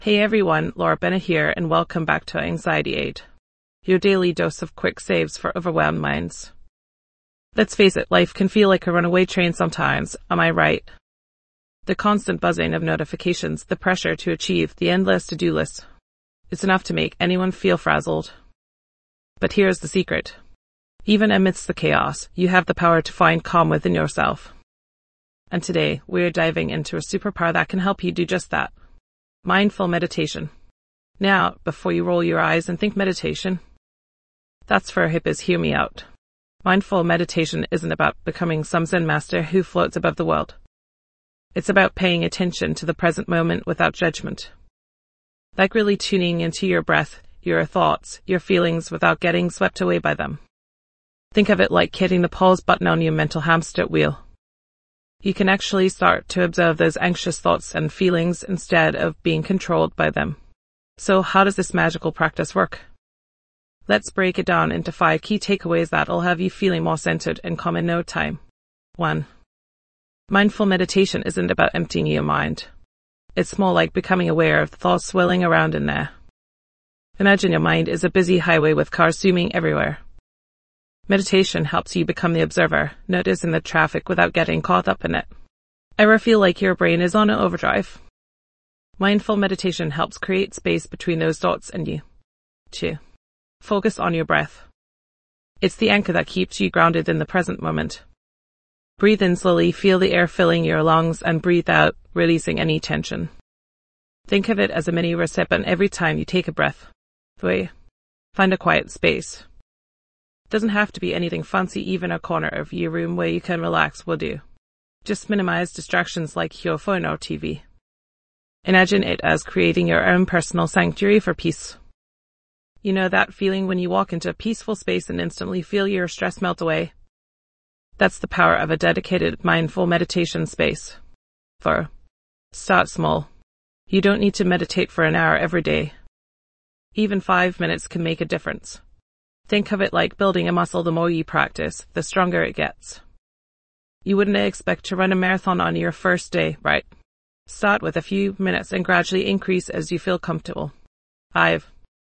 Hey everyone, Laura Bennett here, and welcome back to Anxiety Aid, your daily dose of quick saves for overwhelmed minds. Let's face it, life can feel like a runaway train sometimes, am I right? The constant buzzing of notifications, the pressure to achieve, the endless to-do list. It's enough to make anyone feel frazzled. But here's the secret. Even amidst the chaos, you have the power to find calm within yourself. And today, we're diving into a superpower that can help you do just that. Mindful meditation. Now, before you roll your eyes and think meditation, that's for hippies, hear me out. Mindful meditation isn't about becoming some Zen master who floats above the world. It's about paying attention to the present moment without judgment. Like really tuning into your breath, your thoughts, your feelings without getting swept away by them. Think of it like hitting the pause button on your mental hamster wheel. You can actually start to observe those anxious thoughts and feelings instead of being controlled by them. So how does this magical practice work? Let's break it down into 5 key takeaways that'll have you feeling more centered and calm in no time. 1. Mindful meditation isn't about emptying your mind. It's more like becoming aware of the thoughts swirling around in there. Imagine your mind is a busy highway with cars zooming everywhere. Meditation helps you become the observer, noticing the traffic without getting caught up in it. Ever feel like your brain is on an overdrive? Mindful meditation helps create space between those thoughts and you. 2. Focus on your breath. It's the anchor that keeps you grounded in the present moment. Breathe in slowly, feel the air filling your lungs, and breathe out, releasing any tension. Think of it as a mini reset every time you take a breath. 3. Find a quiet space. Doesn't have to be anything fancy, even a corner of your room where you can relax will do. Just minimize distractions like your phone or TV. Imagine it as creating your own personal sanctuary for peace. You know that feeling when you walk into a peaceful space and instantly feel your stress melt away? That's the power of a dedicated mindful meditation space. 4. Start small. You don't need to meditate for an hour every day. Even 5 minutes can make a difference. Think of it like building a muscle. The more you practice, the stronger it gets. You wouldn't expect to run a marathon on your first day, right? Start with a few minutes and gradually increase as you feel comfortable. 5.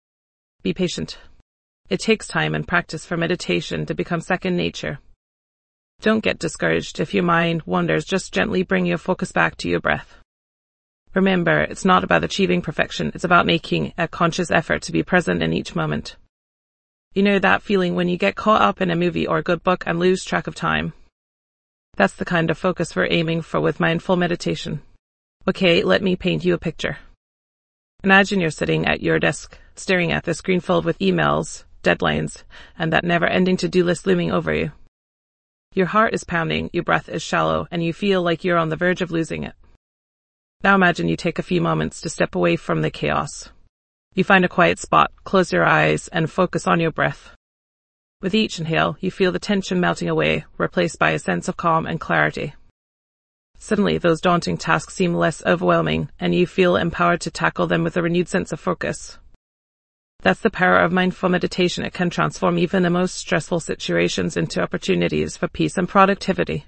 Be patient. It takes time and practice for meditation to become second nature. Don't get discouraged if your mind wanders. Just gently bring your focus back to your breath. Remember, it's not about achieving perfection. It's about making a conscious effort to be present in each moment. You know that feeling when you get caught up in a movie or a good book and lose track of time? That's the kind of focus we're aiming for with mindful meditation. Okay, let me paint you a picture. Imagine you're sitting at your desk, staring at the screen filled with emails, deadlines, and that never-ending to-do list looming over you. Your heart is pounding, your breath is shallow, and you feel like you're on the verge of losing it. Now imagine you take a few moments to step away from the chaos. You find a quiet spot, close your eyes, and focus on your breath. With each inhale, you feel the tension melting away, replaced by a sense of calm and clarity. Suddenly, those daunting tasks seem less overwhelming, and you feel empowered to tackle them with a renewed sense of focus. That's the power of mindful meditation. It can transform even the most stressful situations into opportunities for peace and productivity.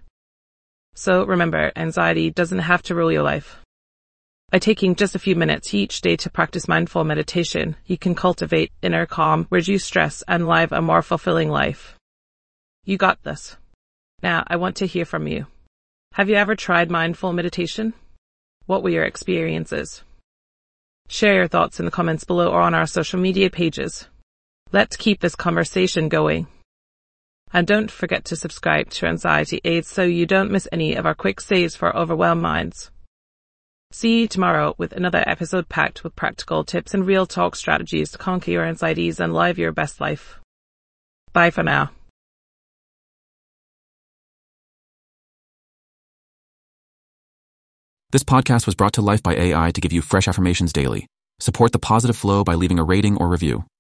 So remember, anxiety doesn't have to rule your life. By taking just a few minutes each day to practice mindful meditation, you can cultivate inner calm, reduce stress, and live a more fulfilling life. You got this. Now, I want to hear from you. Have you ever tried mindful meditation? What were your experiences? Share your thoughts in the comments below or on our social media pages. Let's keep this conversation going. And don't forget to subscribe to Anxiety Aid so you don't miss any of our quick saves for overwhelmed minds. See you tomorrow with another episode packed with practical tips and real talk strategies to conquer your anxieties and live your best life. Bye for now. This podcast was brought to life by AI to give you fresh affirmations daily. Support the positive flow by leaving a rating or review.